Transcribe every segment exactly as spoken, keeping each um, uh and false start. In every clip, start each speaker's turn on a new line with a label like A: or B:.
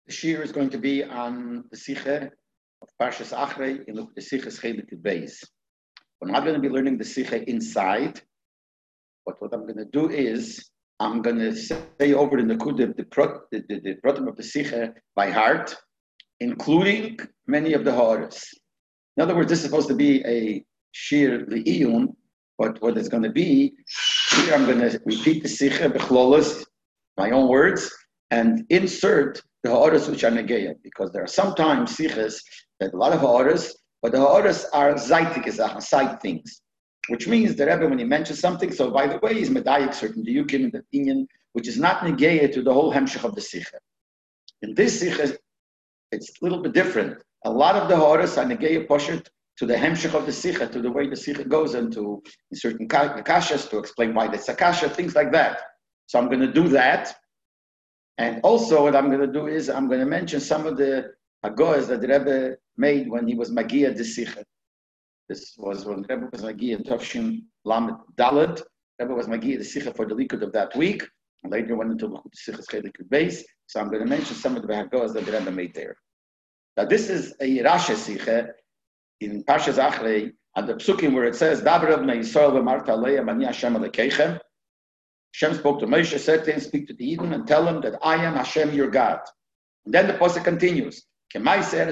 A: The shir is going to be on the Sikha of Parshas Achrei in the Sikha's Chelik Beis. We're not going to be learning the Sikha inside, but what I'm going to do is I'm going to say over the Nakuda, the the the, the Protim of the Sikha by heart, including many of the Ha'aros. In other words, this is supposed to be a shir li'iyun, but what it's going to be, here I'm going to repeat the Sikha b'chlolos, my own words, and insert the ha'aros which are negeya, because there are sometimes sikhs that a lot of ha'aros, but the ha'aros are zaitik, side things, which means the Rebbe, when he mentions something, so by the way, he's medayik certain diyukim in the opinion, which is not negeya to the whole hemshech of the sikha. In this sikha, it's a little bit different. A lot of the ha'aros are negeya poshet to the hemshech of the sikha, to the way the sikha goes into in certain kashas to explain why it's a kasha, things like that. So I'm going to do that. And also what I'm going to do is I'm going to mention some of the hagoas that the Rebbe made when he was Magiya the Sikha. This was when the Rebbe was Magiya in Tavshin Lamed Daled. Rebbe was Magiya the Sikha for the Likud of that week. And later went into the Sikha's Chelik Beis. So I'm going to mention some of the hagoas that the Rebbe made there. Now this is a Rasha Sikha in Parshas Achrei, and the Psukim where it says, Daber Bnei Yisrael v'marta aleim ani Hashem Elokeichem. Hashem spoke to Moshe, said to him, speak to the Eden and tell him that I am Hashem your God. And then the pasuk continues, that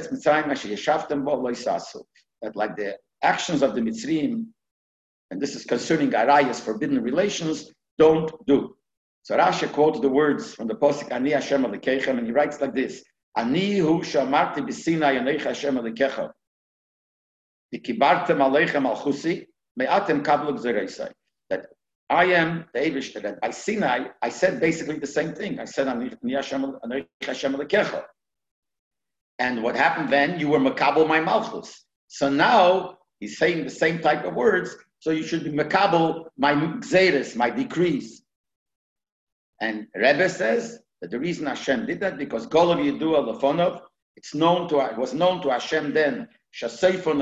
A: like the actions of the Mitzrayim, and this is concerning Arayas, forbidden relations, don't do. So Rashi quotes the words from the pasuk, Ani Hashem Elokeichem, and he writes like this, Ani hu shamarti b'sinai yoneich Hashem Elokeichem, v'kibartem aleichem al chusi, me'atem kablu gzereisai. That I am the Eibishter, that by Sinai, I said basically the same thing. I said, and what happened then? You were Makabel my Malchus. So now, he's saying the same type of words, so you should be Makabel my Gzeres, my decrees. And Rebbe says that the reason Hashem did that, because Golav Yedua Lefonov, it's known to, it was known to Hashem then, that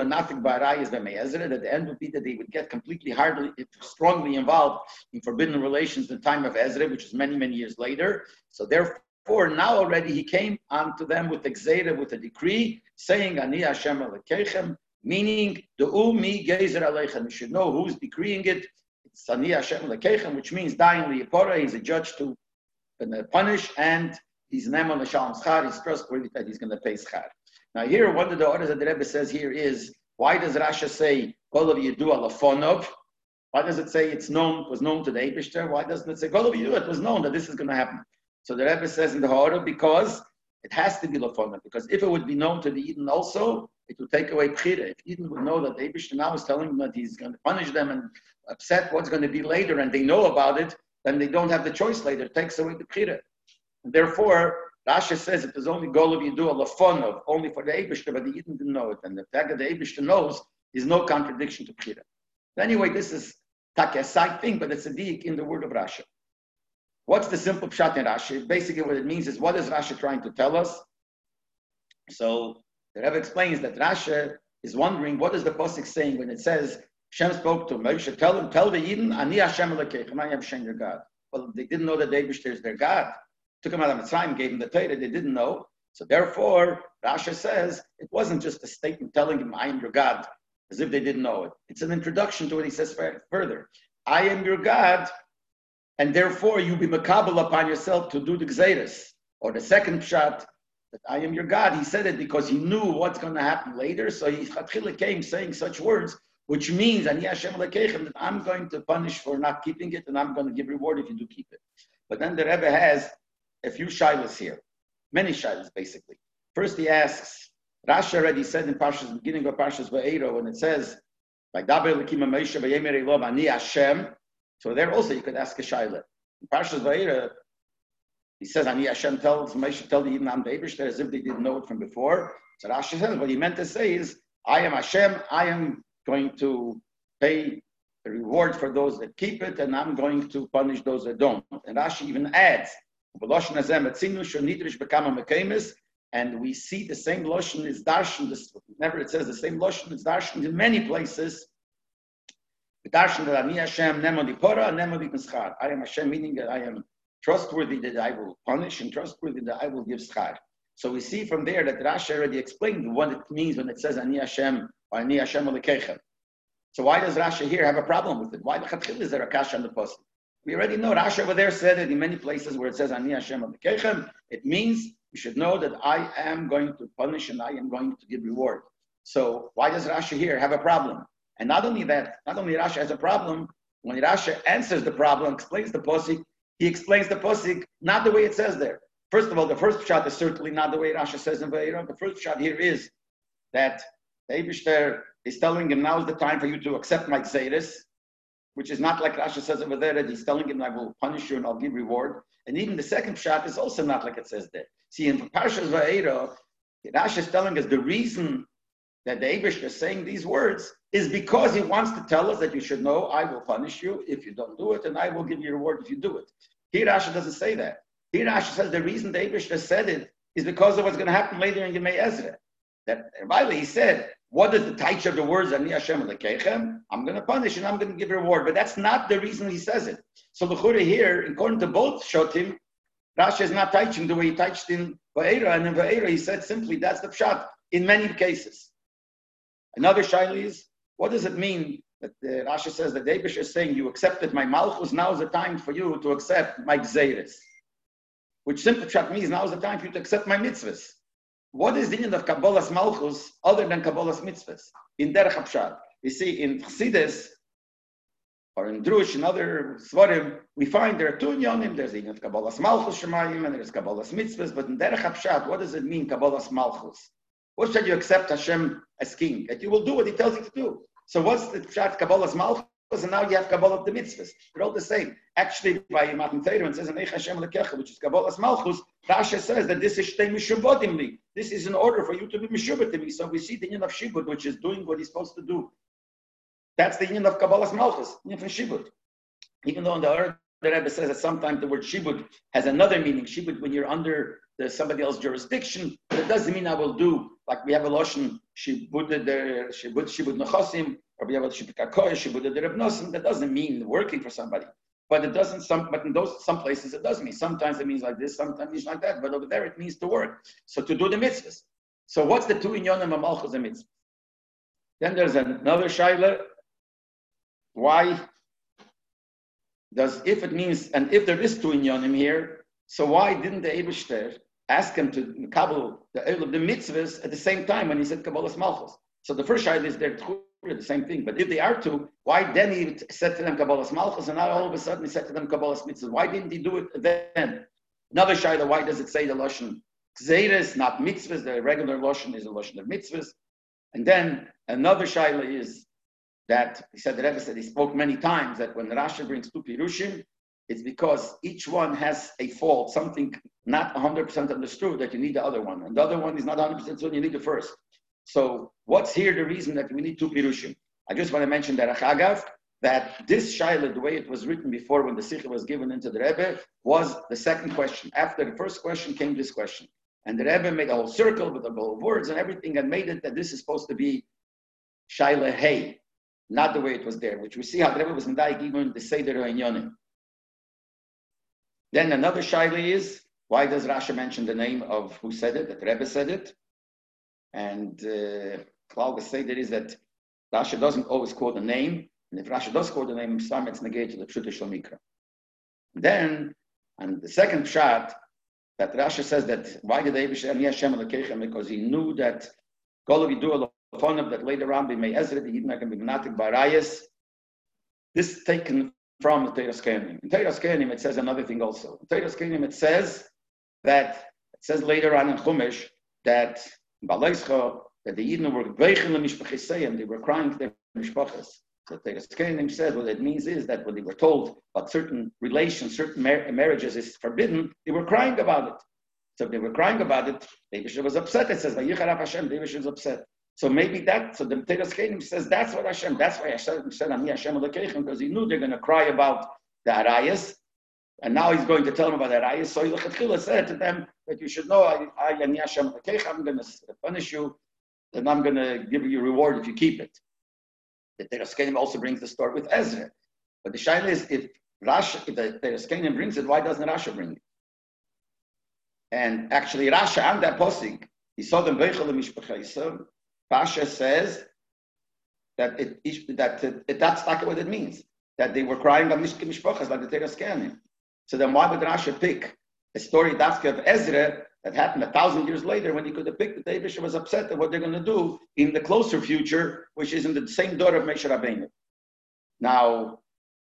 A: the end would be that they would get completely hardly, strongly involved in forbidden relations in the time of Ezra, which is many, many years later. So therefore, now already he came onto them with the Gzeira, with a decree, saying, Ani Hashem Elokeichem, meaning, the Umi Gezer Aleichem. You should know who's decreeing it. It's Ani Hashem Elokeichem, which means dying Liyapora, he's a judge to uh, punish, and he's Neman L'Shalom Schar, he's trustworthy that he's going to pay Schar. Now here, one of the orders that the Rebbe says here is, why does Rasha say, Golav Yedua Lefonov? Why does it say it's known, was known to the Eibishter? Why doesn't it say, Golav Yedua, it was known that this is going to happen? So the Rebbe says in the Ha'ara, because it has to be Lefonov, because if it would be known to the Eden also, it would take away Bchira. If Eden would know that the Eibishter now is telling them that he's going to punish them and upset what's going to be later, and they know about it, then they don't have the choice later. It takes away the Bchira. And therefore, Rasha says it is only Golav Yedua Lefonov, only for the Eibishter, but the Eden didn't know it. And the fact that the Eibishter knows is no contradiction to Bchira. Anyway, this is a side thing, but it's a diik in the word of Rasha. What's the simple pshat in Rasha? Basically what it means is, what is Rasha trying to tell us? So the Rebbe explains that Rasha is wondering, what is the pasuk saying when it says, Hashem spoke to Moshe, tell him, tell the Eden, Ani Hashem Elokeichem, I am Hashem your God. Well, they didn't know that the Eibishter is their God. Took him out of Mitzrayim, gave him the Torah, they didn't know. So therefore, Rasha says, it wasn't just a statement telling him, I am your God, as if they didn't know it. It's an introduction to what he says further. I am your God, and therefore you be makabel upon yourself to do the Gzeres. Or the second pshat, that I am your God, he said it because he knew what's going to happen later, so he came saying such words, which means, Ani Hashem Elokeichem, that I'm going to punish for not keeping it, and I'm going to give reward if you do keep it. But then the Rebbe has a few shilas here, many shilas basically. First he asks, Rashi already said in Parshas, beginning of Parshas Va'era, when it says, like Daber Elokim Moshe v'yemer Elov Ani Hashem, so there also you could ask a shilah. In Parshas Va'era, he says, Ani Hashem tells Moshe, tell the Yidden I'm the Eibishter, as if they didn't know it from before. So Rashi says, what he meant to say is, I am Hashem, I am going to pay the reward for those that keep it, and I'm going to punish those that don't. And Rashi even adds, and we see the same Loshen is Darshan, whenever it says the same Loshen is Darshan in many places. Darshan that Ani Hashem Nemodi Pora, Nemodi Mischar. I am Hashem, meaning that I am trustworthy that I will punish, and trustworthy that I will give schar. So we see from there that Rashi already explained what it means when it says Ani Hashem or Ani Hashem Elokeichem. So why does Rashi here have a problem with it? Why is there a kasha on the pasuk? We already know Rashi over there said it in many places where it says Ani Hashem Elokeichem. It means you should know that I am going to punish and I am going to give reward. So why does Rashi here have a problem? And not only that, not only Rashi has a problem, when Rashi answers the problem, explains the pasuk, he explains the pasuk not the way it says there. First of all, the first shot is certainly not the way Rashi says in Vayera. The first shot here is that the Eibishter is telling him, now is the time for you to accept my Gzeiris, which is not like Rashi says over there, that he's telling him, I will punish you and I'll give reward. And even the second shot is also not like it says there. See, in Parshas Vayera, Rashi is telling us the reason that the Eibishter is saying these words is because he wants to tell us that you should know, I will punish you if you don't do it, and I will give you reward if you do it. Here Rashi doesn't say that. Here Rashi says the reason the Eibishter said it is because of what's going to happen later in Yemei Ezra. That Riley, he said, what is the taich of the words Ani Hashem Elokeichem? I'm going to punish and I'm going to give reward. But that's not the reason he says it. So the Chura here, according to both Shotim, Rashi is not teaching the way he teached in Va'era, and in Va'era he said simply that's the pshat in many cases. Another shaila is, what does it mean that uh, Rashi says that the Eibishter is saying you accepted my malchus, now is the time for you to accept my gzeiris? Which simply pshat means now is the time for you to accept my mitzvahs. What is the end of Kabbalah's malchus other than Kabbalah's mitzvahs? In Derech HaPshat. You see, in Chassidus, or in Drush, and other Svarim, we find there are two inyanim. There's the end of Kabbalah's malchus Shemayim, and there's Kabbalah's mitzvahs. But in Derech HaPshat, what does it mean, Kabbalah's malchus? What should you accept Hashem as king? That you will do what he tells you to do. So what's the pshat Kabbalah's malchus? And now you have Kabbalah of the mitzvahs. They're all the same. Actually, by Matan Torah, it says in Eich Hashem Lekecha, which is Kabbalah's malchus, Rashi says that this is shtei mishubodim li. This is in order for you to be mishubot to me. So we see the union of shibud, which is doing what he's supposed to do. That's the union of Kabbalah's malchus, union of shibud. Even though in the other the Rebbe says that sometimes the word shibud has another meaning. Shibud when you're under the, somebody else's jurisdiction, but it doesn't mean I will do. Like we have a lashon shibud the shibud shibud nechasim, or we have a shibud kakoy shibud the Reb Nosson. That doesn't mean working for somebody. But it doesn't. Some, but in those some places it does mean. Sometimes it means like this. Sometimes it means like that. But over there it means to work. So to do the mitzvahs. So what's the two inyonim of malchus and mitzvahs? Then there's another shaila. Why does if it means and if there is two inyonim here? So why didn't the Eibishter ask him to kabul the oil of the mitzvahs at the same time when he said Kabbalah's malchus? So the first shaila is they're the same thing. But if they are two, why then he said to them Kabbalah's malchus, and now all of a sudden he said to them Kabbalah's mitzvahs? Why didn't he do it then? Another shaila, why does it say the lashon gzeiros, not mitzvahs? The regular lashon is a lashon of mitzvahs. And then another shaila is that he said the Rebbe said he spoke many times that when Rashi brings two pirushim, it's because each one has a fault, something not one hundred percent understood, that you need the other one, and the other one is not one hundred percent so you need the first. So what's here the reason that we need two pirushim? I just want to mention that Achagav, that this shaila, the way it was written before when the Sikha was given into the Rebbe, was the second question. After the first question came this question. And the Rebbe made a whole circle with a whole of words and everything and made it that this is supposed to be shaila hey, not the way it was there, which we see how the Rebbe was in Daik even the Seder HaInyonim. Then another shaila is, why does Rashi mention the name of who said it, that the Rebbe said it? And Klal uh, Seder is that Rashi doesn't always quote the name, and if Rashi does quote the name, some it's negated to the Pshuta Shel Mikra. Then, and the second pshat, that Rashi says that why did Eibishter Ani Hashem Elokeichem? Because he knew that Golav Yidu Alofonim, that later on B'mei Ezra the Yidden are going to be Mnatik Barayas. This is taken from the Teiras Kehanim. In Teiras Kehanim it says another thing also. In Teiras Kehanim it says that it says later on in Chumash that Balaischa, that the Yidden were Veichen Mishpachisei, they were crying to their Mishpachas. So Teiras Kehanim said what it means is that when they were told about certain relations, certain mar- marriages is forbidden, they were crying about it. So if they were crying about it, Eibishter was upset. It says, Vayicharaf Hashem, Eibishter was upset. So maybe that, so the Teiras Kehanim says that's what Hashem, that's why Hashem said, Ani Hashem Elokeichem, because he knew they're going to cry about the Arayas, and now he's going to tell them about the Arayas. So he said to them that you should know, I, I Ani Hashem Elokeichem, I'm going to punish you, and I'm going to give you a reward if you keep it. The Teiras Kehanim also brings the story with Ezra. But the shaila is, if Rashi, if the Teiras Kehanim brings it, why doesn't Rashi bring it? And actually, Rashi and that posik, he saw them Beichel Mishpachaisa. Pasha says that it that it, that's not what it means. That they were crying on Mishke Mishpachas like the Torah scanning. So then why would Rashi pick a story Dafka of Ezra that happened a thousand years later when he could have picked the David was upset at what they're going to do in the closer future, which is in the same door of Moshe Rabbeinu. Now,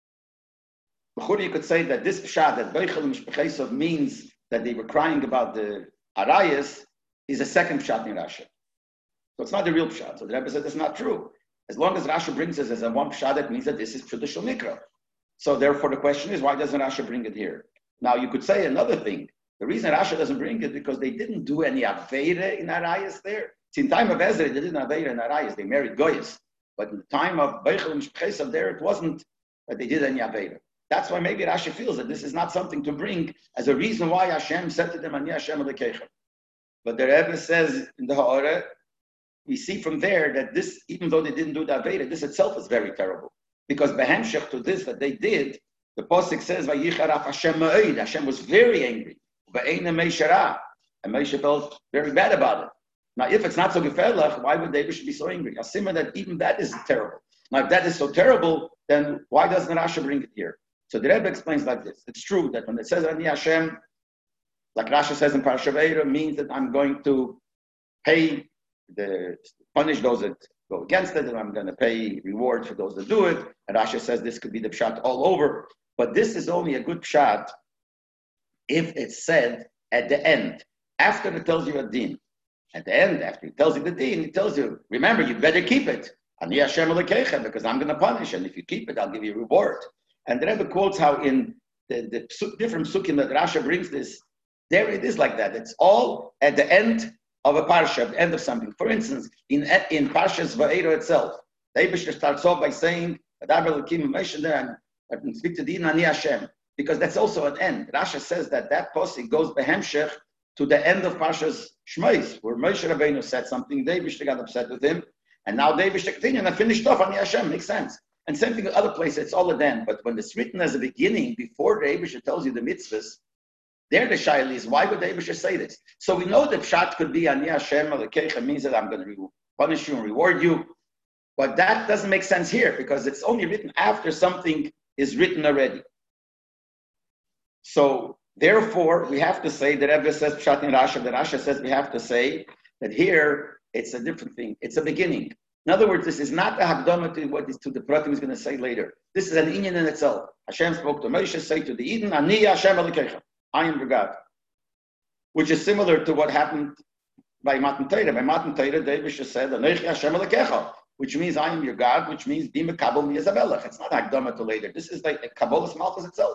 A: you could say that this pshat, that Beichel Mishpachesov means that they were crying about the Arayas, is a second pshat in Rashi. So it's not the real pshat. So the Rebbe said it's not true. As long as Rashi brings this as a one pshat, it means that this is traditional mikra. So therefore the question is, why doesn't Rashi bring it here? Now you could say another thing. The reason Rashi doesn't bring it because they didn't do any Aveira in Arayas there. See, in time of Ezra, they didn't Aveira in Arayas. They married Goyas. But in the time of Beichel and Mishpachesov there, it wasn't that they did any Aveira. That's why maybe Rashi feels that this is not something to bring as a reason why Hashem said to them, Ani Hashem Elokeichem. But the Rebbe says in the Ha'ara, we see from there that this, even though they didn't do the Aveira, this itself is very terrible. Because behemshech to this that they did, the Pasuk says, Vayicharaf Hashem ma'od. Hashem was very angry. Va'eina meishara. And Moshe felt very bad about it. Now, if it's not so gefährlich, why would David should be so angry? Asima that even that is terrible. Now, if that is so terrible, then why doesn't Rashi bring it here? So the Rebbe explains like this. It's true that when it says Ani Hashem, like Rashi says in Parashat Vayera, means that I'm going to pay the punish those that go against it, and I'm going to pay reward for those that do it. And Rashi says this could be the pshat all over. But this is only a good pshat if it's said at the end, after it tells you a din. At the end, after it tells you the din, it tells you, remember, you better keep it. Ani Hashem Elokeichem, because I'm going to punish, and if you keep it, I'll give you a reward. And the Rebbe quotes how in the, the different sukkim that Rashi brings this, there it is like that. It's all at the end of a parsha, at the end of something. For instance, in in Parshas Va'era itself, the Eibishter starts off by saying, and speak to the Ani Hashem, because that's also an end. Rashi says that that posik goes behemshech to the end of Parshas Shmos, where Moshe Rabbeinu said something, the Eibishter got upset with him, and now the Eibishter continued and finished off Ani Hashem. Makes sense. And same thing in other places, it's all a then. But when it's written as a beginning, before the Eibishter tells you the mitzvahs, there the shaila is, why would the Eibishter say this? So we know that pshat could be Ani Hashem Elokeichem means that I'm going to punish you and reward you. But that doesn't make sense here because it's only written after something is written already. So therefore, we have to say that Rebbe says pshat in Rashi, that Rashi says we have to say that here it's a different thing. It's a beginning. In other words, this is not a hakdama to what is to the pratim is going to say later. This is an inyan in itself. Hashem spoke to Moshe, say to the Eden, Ani Hashem Elokeichem, I am your God. Which is similar to what happened by Matan Torah. By Matan Torah, David said, Anochi Hashem Elokecha, which means I am your God, which means Be Mekabel Mi Yezabelech. It's not hakdama to later. This is like a Kabbalah's Malchus itself.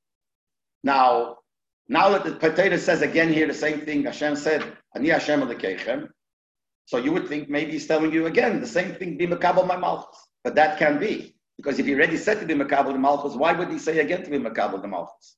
A: Now, now that the Torah says again here the same thing, Hashem said, Ani Hashem Elokeichem. So you would think maybe he's telling you again the same thing, be Makabal my Malchus. But that can't be. Because if he already said to be Makabal the Malchus, why would he say again to be Makabal the Malchus?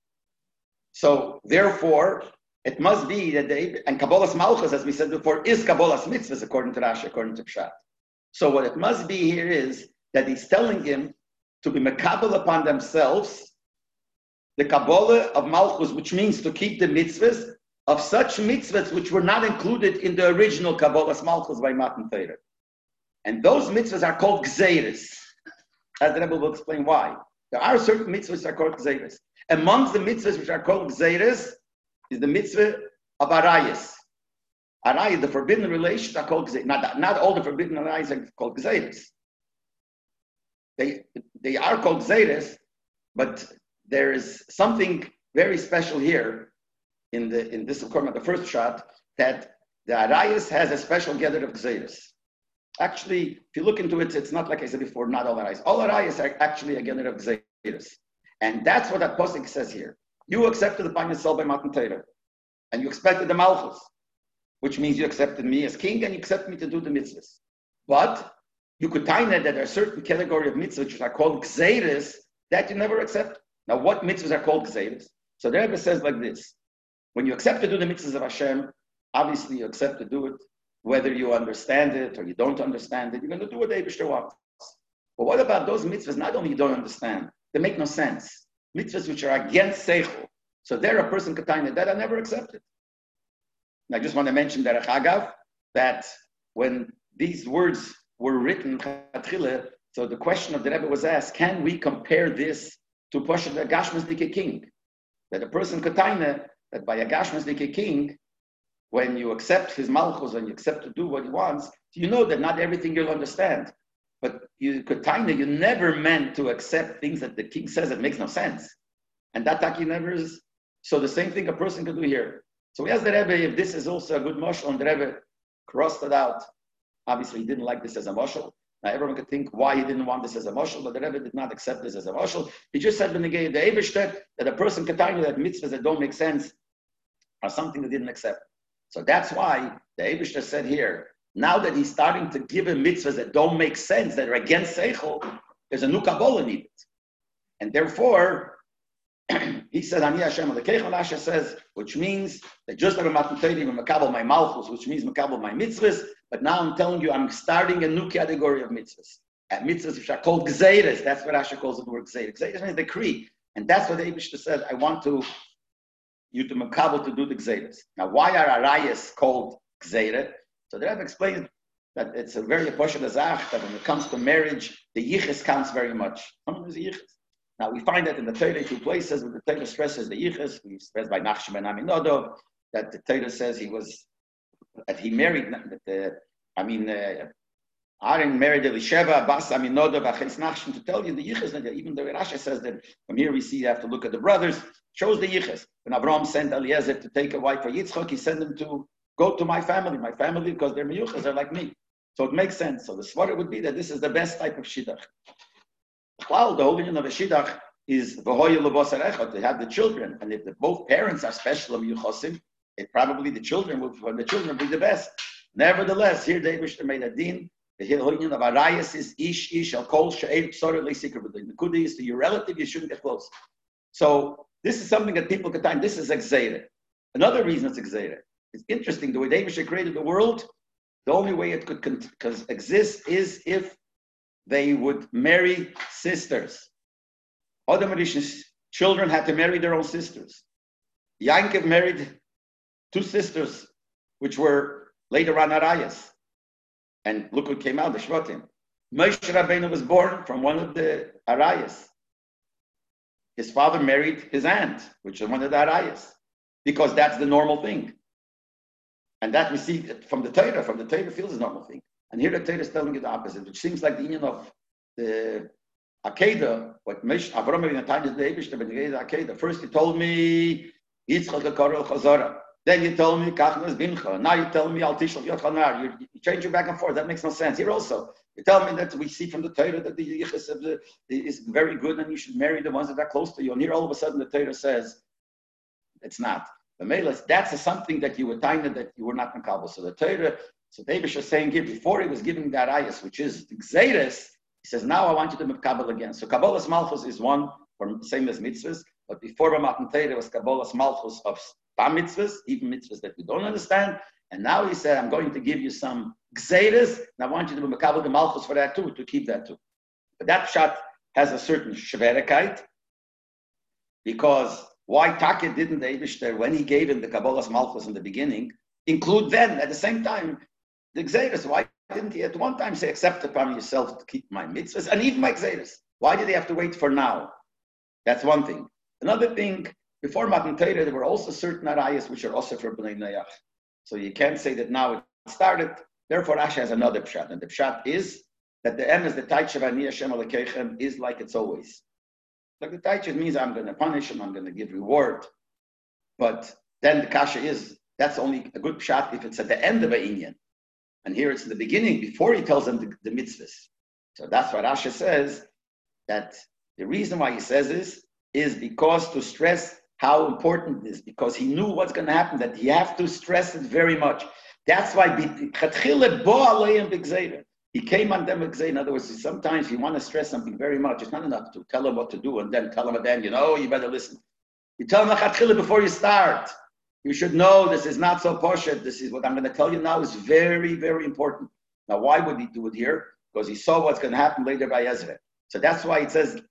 A: So therefore, it must be that they, and Kabbalah's Malchus, as we said before, is Kabbalah's mitzvahs according to Rashi, according to Pshat. So what it must be here is that he's telling him to be Makabal upon themselves, the Kabbalah of Malchus, which means to keep the mitzvahs, of such mitzvahs which were not included in the original Kabbalah's Malchus by Matan Torah. And those mitzvahs are called gzeiros. As the Rebbe will explain why. There are certain mitzvahs that are called gzeiros. Amongst the mitzvahs which are called gzeiros is the mitzvah of arayas. Arayas, the forbidden relations are called gzeiros. Not, not all the forbidden arayas are called gzeiros. They, they are called gzeiros, but there is something very special here in the in this according to the first shot, that the Arayas has a special gather of Gzeiros. Actually, if you look into it, it's not like I said before, not all Arayas. All Arayas are actually a gather of Gzeiros. And that's what that posting says here. You accepted upon yourself by Matan Torah, and you expected the Malchus, which means you accepted me as king and you accepted me to do the mitzvahs. But you could tie that there are certain category of mitzvahs which are called Gzeiros that you never accept. Now, what mitzvahs are called Gzeiros? So the Rebbe says like this. When you accept to do the mitzvahs of Hashem, obviously you accept to do it, whether you understand it or you don't understand it, you're going to do what the Eibishter wants. But what about those mitzvahs, not only you don't understand, they make no sense. Mitzvahs which are against seichel, So there a person could tell that I never accepted. And I just want to mention that Chagav, that when these words were written, so the question of the Rebbe was asked, can we compare this to Poshet a Gashmasdike king? That a person could tell that by a Gashmasdike king, when you accept his malchus, when you accept to do what he wants, you know that not everything you'll understand. But you could tell you never meant to accept things that the king says that makes no sense. And that taki never is. So the same thing a person could do here. So we asked the Rebbe if this is also a good mashal, and the Rebbe crossed it out. Obviously, he didn't like this as a mashal. Now everyone could think why he didn't want this as a mashal, but the Rebbe did not accept this as a mashal. He just said in the Eibishter that a person could tell you that mitzvahs that don't make sense are something they didn't accept. So that's why the Eibishter said here, now that he's starting to give him mitzvahs that don't make sense, that are against Seichel, there's a new Kabbalah needed. And therefore, he says, Ani Hashem Elokeichem, Rashi says, which means that just like I'm makabel my malchus, which means makabel my mitzvahs, but now I'm telling you, I'm starting a new category of mitzvahs. At mitzvahs which are called gzeiras, that's what Rashi calls it, the word gzeiras. Gzeiras means decree. And that's what the Eibishter said, I want to you to makabel to do the gzeiras. Now, why are arayas called gzeira? So the Rebbe explained that it's a very poshut azach, that when it comes to marriage, the yichus counts very much. Someone is a yichus. Now we find that in the Torah two places where the Torah stresses the yichus. We stress by Nachshon ben Aminodov that the Torah says he was that he married. That uh, I mean, uh, Aaron married Elisheva, Bas Aminodov, Achis Nachshon. To tell you the yichus, that even the Rashi says that from here we see you have to look at the brothers. Shows the yichus. When Abraham sent Eliezer to take a wife for Yitzchak, he sent him to go to my family, my family, because they're miyuchas, they're like me. So it makes sense. So the svara would be that this is the best type of shidduch. Well, the whole union of a shidduch is v'hoya lebos harechot, to have the children, and if the, both parents are special miyuchosim, it probably the children will, for the children will be the best. Nevertheless, here the Eibishter made a din. The whole union of arayas is ish ish al kol she'er psora leisikr. But the nekuda is to your relative, you shouldn't get close. So this is something that people can time. This is exeira. Another reason it's exeira. It's interesting, the way David created the world, the only way it could con- exist is if they would marry sisters. Adam Rishon's children had to marry their own sisters. Yankov married two sisters, which were later on Arayas. And look what came out, the Shvatim. Moshe Rabbeinu was born from one of the Arayas. His father married his aunt, which is one of the Arayas, because that's the normal thing. And that we see from the Torah, from the Torah feels a normal thing. And here the Torah is telling you the opposite, which seems like the union of the Akedah, what Mesh Avram in the time of the Eibishter, but the Akedah. First you told me Yitzchak Karol Chazara. Then you told me Kachnas Bincha. Now you tell me Al Tishal Yot Chanar. You change it back and forth. That makes no sense. Here also, you tell me that we see from the Torah that the Yichus of the is very good and you should marry the ones that are close to you. And here all of a sudden the Torah says it's not. The Melas, that's a, something that you were tiny that you were not Makabal. So the Torah, so David is saying here, before he was giving the Arayas, which is the Gzeiras, he says, now I want you to Makabal again. So Kabbalah's Malchus is one, for same as mitzvahs, but before Matan Torah was Kabbalah's Malchus of Tam mitzvahs, even mitzvahs that we don't understand. And now he said, I'm going to give you some Gzeiras, and I want you to Makabal the Malchus for that too, to keep that too. But that shot has a certain Shverikite, because why Taka didn't the Eibishter, when he gave him the Kabbalah's Malchus in the beginning, include then, at the same time, the Gzeiras? Why didn't he at one time say, accept upon yourself to keep my mitzvahs, and even my Gzeiras? Why did he have to wait for now? That's one thing. Another thing, before Matan Torah, there were also certain arayas which are also for Bnei Noach. So you can't say that now it started. Therefore, Rashi has another pshat, and the pshat is that the M is the Taich Ani Hashem Elokeichem is like it's always. Like the Taich means I'm going to punish him, I'm going to give reward. But then the kasha is, that's only a good pshat if it's at the end of a inyan. And here it's in the beginning, before he tells them the, the mitzvahs. So that's what Rashi says, that the reason why he says this is because to stress how important it is, because he knew what's going to happen, that he have to stress it very much. That's why he came on them with In other words, sometimes you want to stress something very much. It's not enough to tell him what to do and then tell him again, you know, you better listen. You tell him before you start. You should know this is not so poshet. This is what I'm going to tell you now is very, very important. Now, why would he do it here? Because he saw what's going to happen later by Ezra. So that's why it says,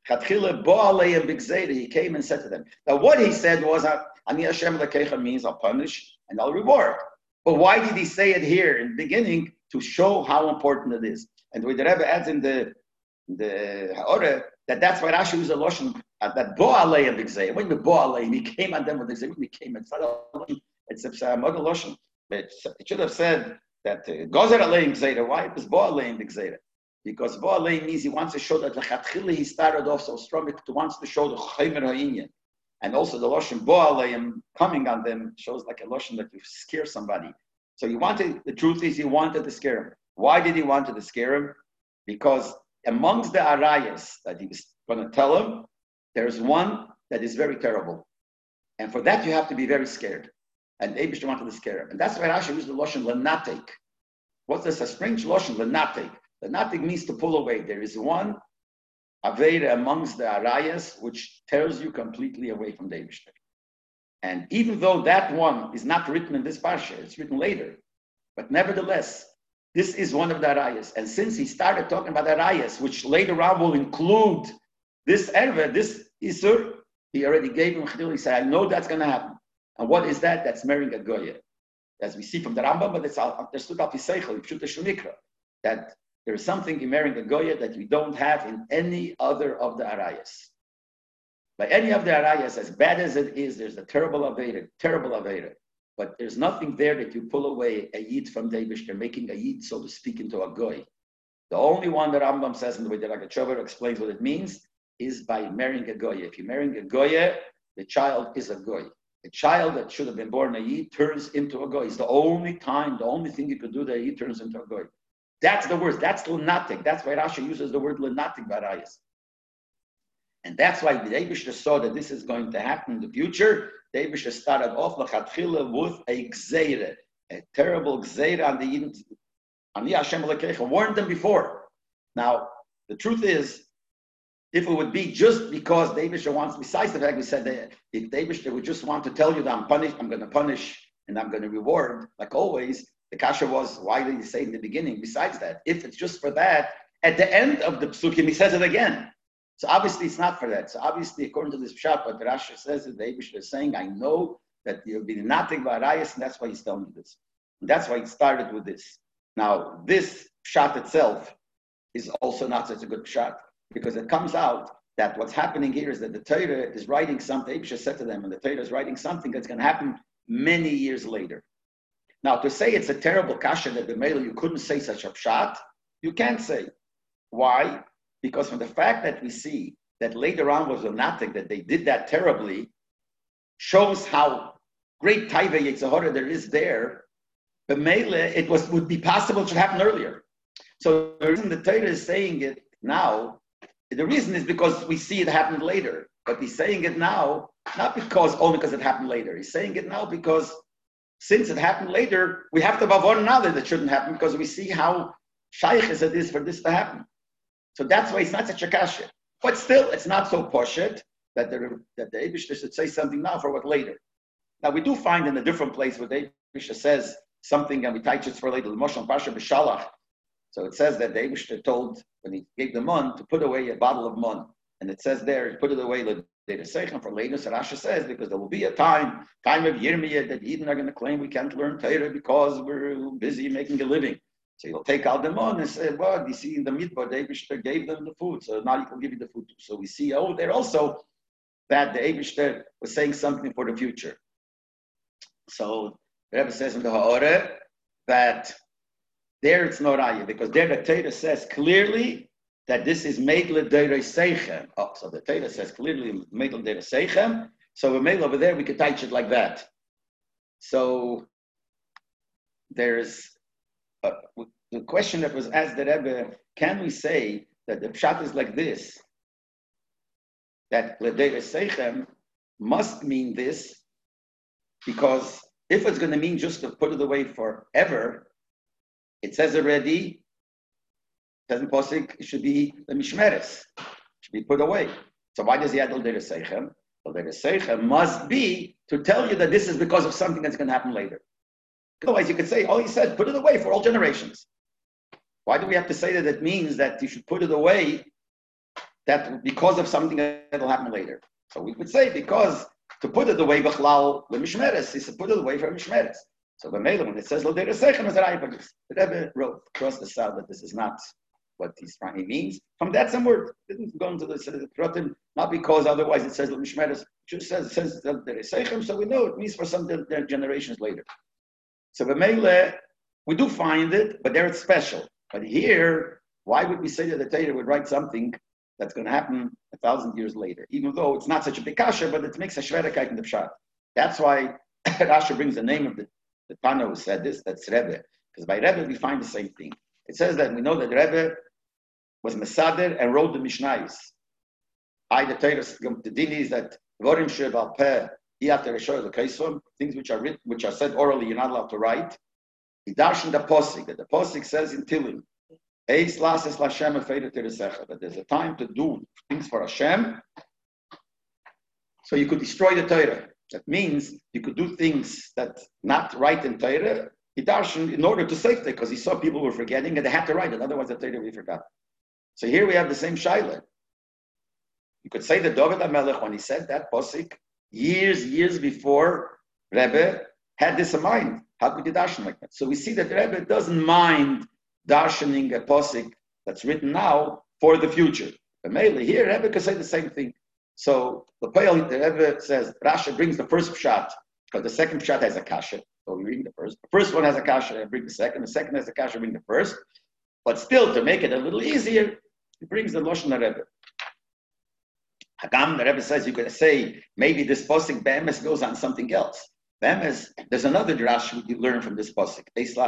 A: he came and said to them. Now what he said was, Ani Hashem Elokecha means I'll punish and I'll reward. But why did he say it here in the beginning? To show how important it is. And the way the Rebbe adds in the the Ha'oreh, that that's why Rashi was a Lashon, uh, that Bo Aleim B'Gzeir. When the Bo Aleim, he came on them with the Gzeir, he came, it's not a Lashon, it's a Mother Lashon. It should have said that Gozer Aleim B'Gzeir. Why? It was Bo Aleim B'Gzeir. Because Bo Aleim means he wants to show that L'chatchila he started off so strong, it wants to show the Chaymer Ha'inyan. And also the Lashon Bo Aleim coming on them shows like a Lashon that you scare somebody. So he wanted, the truth is he wanted to scare him. Why did he want to scare him? Because amongst the arayas that he was going to tell him, there's one that is very terrible. And for that, you have to be very scared. And Eibush wanted to scare him. And that's why Rashi used the Lashon Lenatek. What's this? A strange Lashon, Lenatek. Lenatek means to pull away. There is one Aveira amongst the arayas which tears you completely away from the Eibush. And even though that one is not written in this parsha, it's written later. But nevertheless, this is one of the arayas. And since he started talking about arayas, which later on will include this erva, this isur, he already gave him chidul. He said, I know that's going to happen. And what is that? That's marrying a goya. As we see from the Rambam, but it's understood al piseichel, pshuta shemikra, that there is something in marrying a goya that we don't have in any other of the arayas. By any of the arayas, as bad as it is, there's a terrible aveda, terrible aveda. But there's nothing there that you pull away a yid from Davish, they're making a yid, so to speak, into a goy. The only one that Rambam says in the way that Ragachover explains what it means is by marrying a goy. If you're marrying a goy, the child is a goy. A child that should have been born a yid turns into a goy. It's the only time, the only thing you could do that a yid turns into a goy. That's the word. That's lunatic. That's why Rashi uses the word lunatic barayas. And that's why the Eibush saw that this is going to happen in the future. The Eibush started off l'chatchila with a gzeira, a terrible gzeira on the Yidden, on the Hashem Elokecha, warned them before. Now, the truth is, if it would be just because the Eibush wants, besides the fact we said that if the Eibush would just want to tell you that I'm punished, I'm going to punish and I'm going to reward, like always, the kasha was, why did he say in the beginning? Besides that, if it's just for that, at the end of the psukim, he says it again. So obviously it's not for that. So obviously, according to this pshat, what Rashi says is the Eibush is saying, I know that you'll be nothing but arayas, and that's why he's telling you this. And that's why he started with this. Now, this pshat itself is also not such a good pshat, because it comes out that what's happening here is that the Torah is writing something, Eibush said to them, and the Torah is writing something that's going to happen many years later. Now, to say it's a terrible kasha that the male, you couldn't say such a pshat, you can't say. Why? Because from the fact that we see that later on was lunatic, that they did that terribly, shows how great taiva yetzahara there is there. But mele, it was would be possible to happen earlier. So the reason the Torah is saying it now, the reason is because we see it happened later. But he's saying it now, not because only because it happened later. He's saying it now because since it happened later, we have to bavor now that it shouldn't happen because we see how shaykh it is for this to happen. So that's why it's not such a kasha. But still, it's not so poshet that the that the Eibush should say something now for what later. Now we do find in a different place where the Eibush says something, and we touch it for later. The Moshe Pasha B'Shalach. So it says that the Eibush told when he gave the mun to put away a bottle of mun, and it says there, he put it away later second for later. So Rashi says because there will be a time, time of Yirmiyah, that Eden are going to claim we can't learn Torah because we're busy making a living. So you'll take out the mon and say, well, you see in the midbar, the Eibishter gave them the food, so now you can give you the food too. So we see over there also that the Eibishter was saying something for the future. So the Rebbe says in the Ha'oreh that there it's no raya, because there the Torah says clearly that this is Meidle Deirei Seichem. Oh, so the Torah says clearly Meidle Deirei Seichem. So we made over there, we could touch it like that. So there's Uh, the question that was asked the Rebbe, can we say that the pshat is like this? That L'Deirei Seichem must mean this, because if it's going to mean just to put it away forever, it says already, doesn't posik, it should be the mishmeres, should be put away. So why does he add L'Deirei Seichem? L'Deirei Seichem must be to tell you that this is because of something that's going to happen later. Otherwise, you could say, oh, he said, put it away for all generations. Why do we have to say that it means that you should put it away that because of something that will happen later. So we would say because to put it away b'chlal l'mishmeres is to put it away from mishmeres. So when it says lo deresechem is the Rebbe wrote across the south that this is not what he's trying. He means from that some word didn't go into the Pratim, not because otherwise it says l'mishmeres. It just says it says lo deresechem, so we know it means for some generations later. So b'meile we do find it, but there it's special. But here, why would we say that the Torah would write something that's going to happen a thousand years later, even though it's not such a big kasha, but it makes a shvedekite in the pshat. That's why Rashi brings the name of the, the Tana who said this, that's Rebbe. Because by Rebbe we find the same thing. It says that we know that Rebbe was Mesader and wrote the Mishnayos. I, the Torah, the din is that Vorim Sheval Peh, things which are written, which are said orally, you're not allowed to write. He darshan the posik, that the posik says in Tilim, that there's a time to do things for Hashem, so you could destroy the Torah. That means you could do things that not write in Torah, he darshan in order to save it, because he saw people were forgetting and they had to write it, otherwise the Torah will be forgotten. So here we have the same shaila. You could say that David HaMelech, when he said that posik, years, years before Rebbe had this in mind. How could you darshan like that? So we see that the Rebbe doesn't mind darshaning a posik that's written now for the future. But mainly here, Rebbe could say the same thing. So the Payal, the Rebbe says, Rashi brings the first pshat, because the second pshat has a kasha. So we read the first. The first one has a kasha, and bring the second. The second has a kasha, bring the first. But still, to make it a little easier, he brings the Lashon Rebbe. Hagam, the Rebbe says, you could say, maybe this posik Be'emes goes on something else. Be'emes, there's another drash we learn from this posik.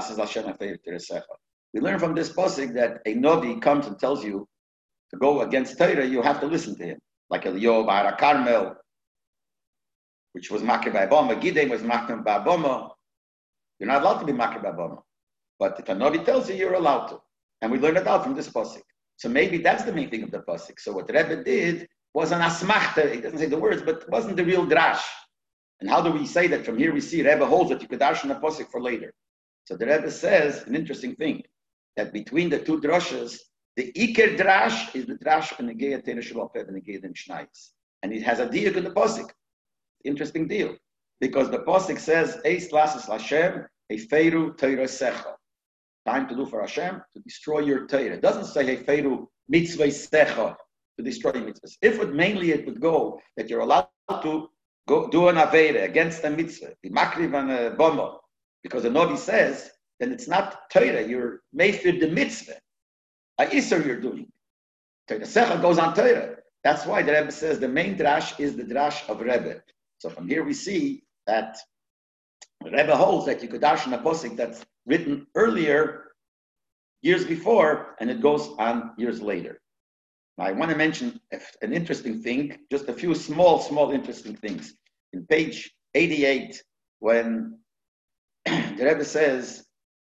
A: We learn from this posik that a Novi comes and tells you to go against Torah, you have to listen to him. Like Eliyahu Bar Carmel, which was Makir by Aboma. Gideon was Makir by Aboma. You're not allowed to be Makir by Aboma. But if a Novi tells you, you're allowed to. And we learned it out from this posik. So maybe that's the main thing of the posik. So what the Rebbe did was an asmachta. He doesn't say the words, but it wasn't the real drash. And how do we say that? From here we see Rebbe holds that you could darshan a posik for later. So the Rebbe says an interesting thing, that between the two drashes, the Iker drash is the drash of Negeya Teira Shabbat and Negeya Mishnayos. And it has a diuk in the posik. Interesting deal. Because the posik says, Eis lasis Hashem, Heiferu Teira Secha. Time to do for Hashem, to destroy your Teira. It doesn't say Heiferu Mitzvah Secha, to destroy mitzvahs. If it mainly it would go that you're allowed to go do an Aveira against a mitzvah, the Makriv and a Bomba, because the Novi says, then it's not Torah, you're made for the mitzvah. A Isser you're doing. Torah Secha goes on Torah. That's why the Rebbe says the main drash is the drash of Rebbe. So from here we see that Rebbe holds that you could darshan a posik that's written earlier, years before, and it goes on years later. Now I want to mention an interesting thing, just a few small, small interesting things. In page eighty-eight, when the Rebbe says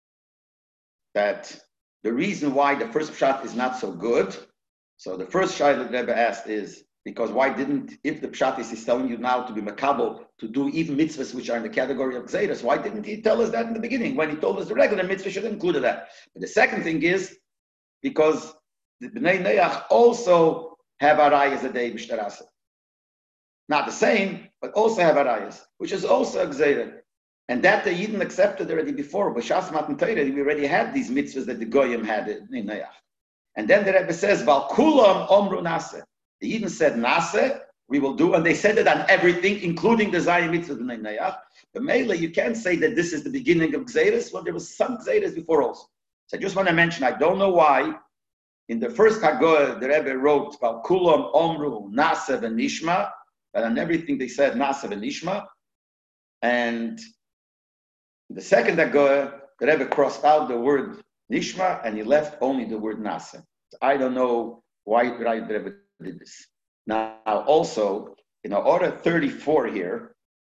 A: that the reason why the first pshat is not so good, so the first shayla that Rebbe asked is, because why didn't, if the pshat is telling you now to be makabel, to do even mitzvahs which are in the category of gzeiros, why didn't he tell us that in the beginning, when he told us the regular mitzvah should include that? But the second thing is, because the Bnei Neach also have arayas a day b'shtarasa. Not the same, but also have arayas, which is also a gzeira. And that the Yidden accepted already before. B'shas Matan Torah, we already had these mitzvahs that the Goyim had in Neach. And then the Rebbe says, Val kulam omru naseh. The Yidden said naseh, we will do, and they said it on everything, including the Zayim mitzvah in Neach. But Mele, you can't say that this is the beginning of gzeiros. Well, there was some gzeiros before also. So I just want to mention, I don't know why. In the first Hagoah, the Rebbe wrote about Kulam, Omru, Nasev, and Nishma, and on everything they said Nasev and Nishma. And in the second Hagoah, the Rebbe crossed out the word Nishma, and he left only the word Nasev. So I don't know why the Rebbe did this. Now, also, in order thirty-four here,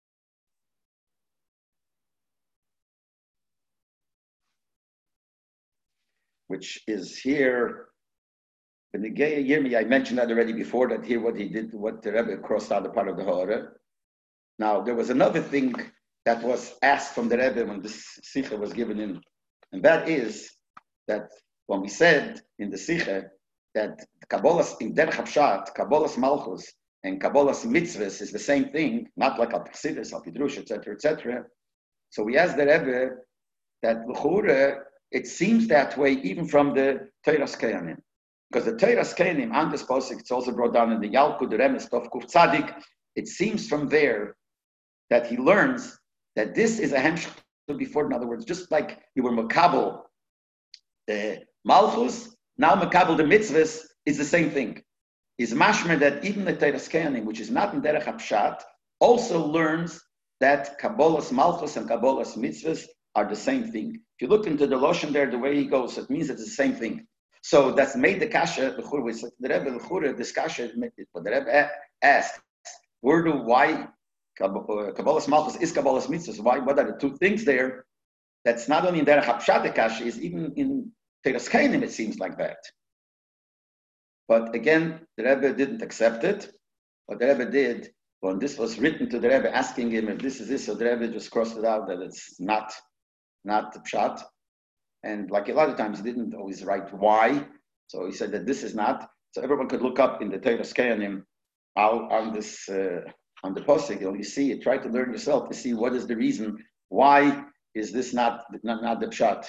A: which is here, in the Geya Yirmi, I mentioned that already before, that here what he did, what the Rebbe crossed out the part of the Hora. Now, there was another thing that was asked from the Rebbe when this Sikha was given in, and that is that when we said in the Sikha that Kabbalah's in Derech Hapshat, Kabbalah's Malchus, and Kabbalah's Mitzvahs is the same thing, not like Al Chassidus, Al Pidrush, et cetera, et cetera. So we asked the Rebbe that l'chura, it seems that way even from the Teiras Kehanim. Because the Teiras Kehanim, on this posik, it's also brought down in the Yalkud, the Remes, Tov Kuf Tzadik. It seems from there that he learns that this is a hemshch before. In other words, just like you were Makabel, the Malchus, now Makabel, the Mitzvahs, is the same thing. Is mashmer that even the Teiras Kehanim, which is not in Derech Hapshat, also learns that Kabbalah's Malchus and Kabbalah's Mitzvahs are the same thing. If you look into the Loshen there, the way he goes, it means it's the same thing. So that's made the kasha, the Rebbe, this kasha, but the Rebbe asked, where do, why Kabbalah's Malchus is Kabbalah's Mitzvahs? Why, what are the two things there? That's not only in Derech Hapshat the kasha, is even in Teiras Kehanim it seems like that. But again, the Rebbe didn't accept it. What the Rebbe did, when this was written to the Rebbe, asking him if this is this, so the Rebbe just crossed it out that it's not, not the pshat. And like a lot of times, he didn't always write why. So he said that this is not. So everyone could look up in the Teiras Kehanim on this uh, on the posik. You know, you see it. Try to learn yourself to see what is the reason. Why is this not not, not the pshat?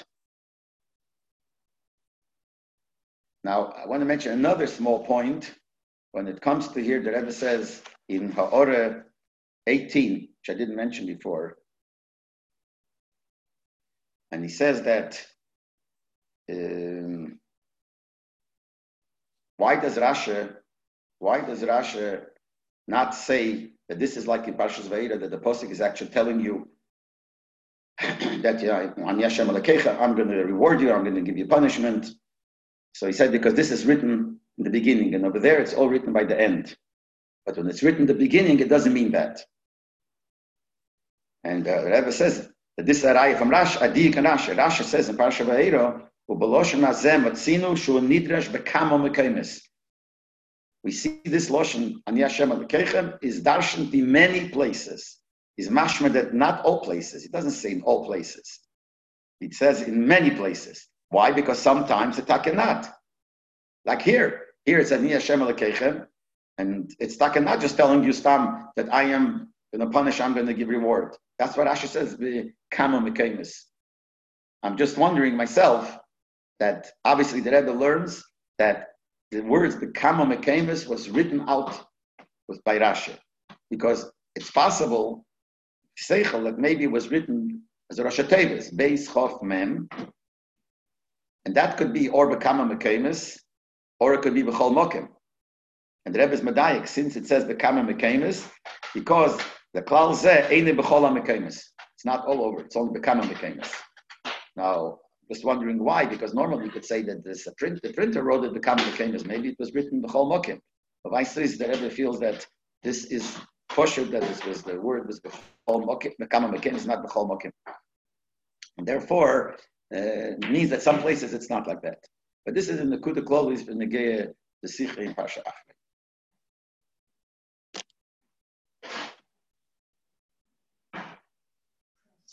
A: Now, I want to mention another small point. When it comes to here, the Rebbe says in Ha'orah eighteen, which I didn't mention before, and he says that um, why does Rashi, why does Rashi not say that this is like in Parshas Vayera, that the posuk is actually telling you that, you know, Ani Hashem Elokecha, I'm going to reward you, I'm going to give you punishment. So he said, because this is written in the beginning, and over there it's all written by the end. But when it's written in the beginning, it doesn't mean that. And uh, the Rebbe says that this is a raya from Rashi, Adik and Rashi. Rashi says in Parsha Vayera, "Ubeloshen hazeh matzinu shu nidrash bekamo mekaymes." We see this loshen Ani Hashem Elokeichem is darshan in many places. Is mashma that not all places. It doesn't say in all places. It says in many places. Why? Because sometimes it's takenat. Like here, here it's Ani Hashem Elokeichem, and it's takenat just telling you stam that I am going to punish, I'm going to give reward. That's what Rashi says. Kama mekaymes. I'm just wondering myself that obviously the Rebbe learns that the words the Kama mekaymes was written out with by Rashi, because it's possible seichel that maybe it was written as a Rosh Tevis, Beis Chof Mem. And that could be or Bekama Mekaymes, or it could be Bechol Mokim. And the Rebbe is Medayik, since it says Bekama Mekaymes, because the Klal Zeh Eine Bechol Mekaymes. It's not all over, it's only Bekama Mekaymes. Now, just wondering why, because normally you could say that this, a print, the printer wrote it Bekama Mekaymes, maybe it was written Bechol Mokim. But Vaisris, the Rebbe feels that this is kosher, that this was the word was Bechol Mokim, Bekama Mekaymes, not Bechol Mokim. And therefore, Uh, means that some places it's not like that. But this is in the Kuda Klolis, in the Geya, the Sikha in Pasha Achre.